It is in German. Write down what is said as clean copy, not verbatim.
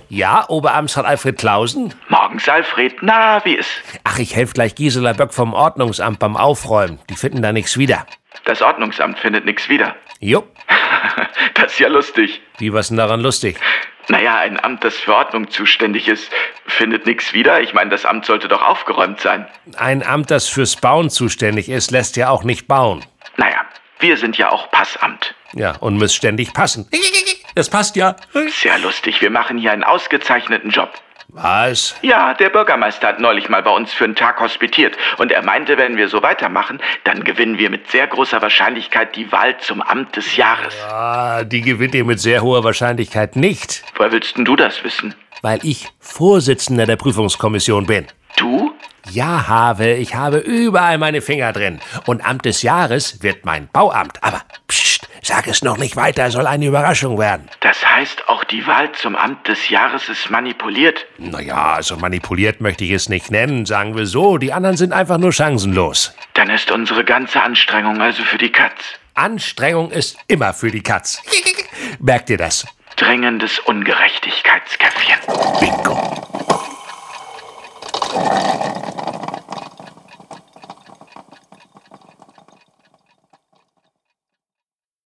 Ja, Oberamtsrat Alfred Clausen? Morgens, Alfred. Na, wie ist? Ach, ich helfe gleich Gisela Böck vom Ordnungsamt beim Aufräumen. Die finden da nichts wieder. Das Ordnungsamt findet nichts wieder. Jupp. Das ist ja lustig. Wie, was denn daran lustig? Naja, ein Amt, das für Ordnung zuständig ist, findet nichts wieder. Ich meine, das Amt sollte doch aufgeräumt sein. Ein Amt, das fürs Bauen zuständig ist, lässt ja auch nicht bauen. Naja, wir sind ja auch Passamt. Ja, und müsst ständig passen. Das passt ja. Sehr lustig, wir machen hier einen ausgezeichneten Job. Was? Ja, der Bürgermeister hat neulich mal bei uns für einen Tag hospitiert. Und er meinte, wenn wir so weitermachen, dann gewinnen wir mit sehr großer Wahrscheinlichkeit die Wahl zum Amt des Jahres. Ah, die gewinnt ihr mit sehr hoher Wahrscheinlichkeit nicht. Woher willst denn du das wissen? Weil ich Vorsitzender der Prüfungskommission bin. Du? Ja, Have, ich habe überall meine Finger drin. Und Amt des Jahres wird mein Bauamt. Aber pst, sag es noch nicht weiter, soll eine Überraschung werden. Das heißt, auch die Wahl zum Amt des Jahres ist manipuliert? Naja, also manipuliert möchte ich es nicht nennen, sagen wir so. Die anderen sind einfach nur chancenlos. Dann ist unsere ganze Anstrengung also für die Katz. Anstrengung ist immer für die Katz. Merkt ihr das? Drängendes Ungerechtigkeitskäffchen. Bingo.